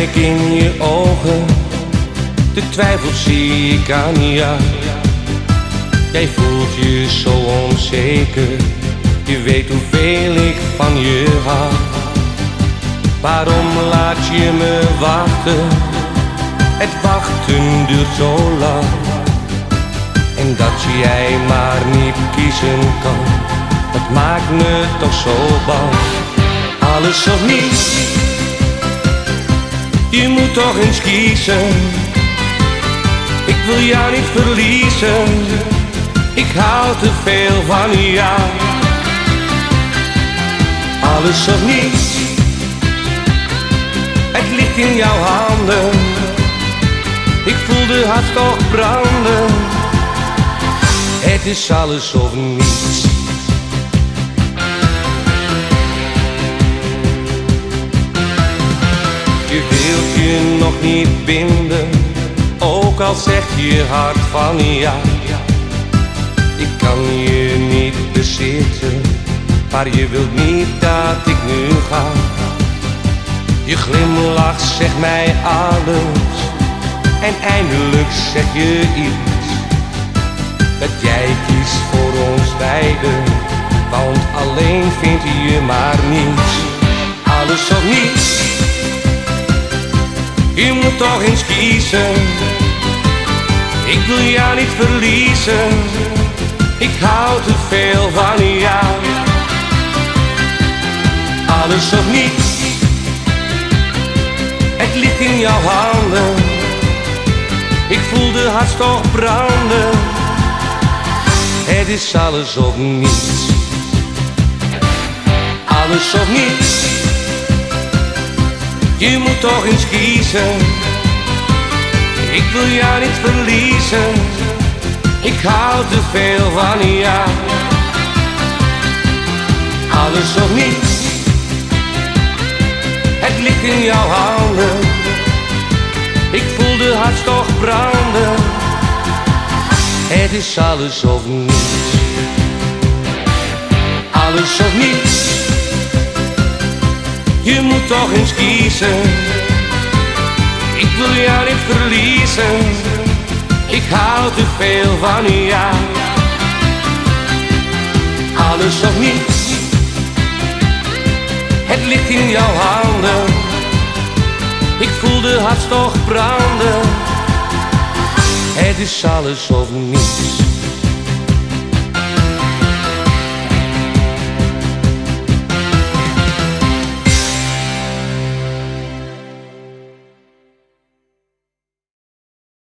kijk in je ogen, de twijfel zie ik aan jou. Jij voelt je zo onzeker, je weet hoeveel ik van je hou. Waarom laat je me wachten? Het wachten duurt zo lang. En dat jij maar niet kiezen kan, dat maakt me toch zo bang. Alles of niets, je moet toch eens kiezen. Ik wil jou niet verliezen, ik hou te veel van jou. Alles of niets, het ligt in jouw handen. Ik voel de hartstocht branden. Het is alles of niets. Je wilt je nog niet binden, ook al zegt je hart van ja. Ik kan je niet bezitten, maar je wilt niet dat ik nu ga. Je glimlach zegt mij alles, en eindelijk zeg je iets. Dat jij kiest voor ons beiden, want alleen vind je maar niets. Alles of niets, je moet toch eens kiezen. Ik wil jou niet verliezen, ik hou te veel van jou. Alles of niets, het ligt in jouw handen. Ik voel de hartstocht branden. Het is alles of niets. Alles of niets, je moet toch eens kiezen. Ik wil jou niet verliezen, ik hou te veel van jou. Alles of niets, het ligt in jouw handen. Ik voel de hartstocht branden. Het is alles of niets. Alles of niets, je moet toch eens kiezen. Ik wil jou niet verliezen, ik hou te veel van jou. Alles of niets, het ligt in jouw handen. Ik voel de hartstocht branden. Het is alles of niets.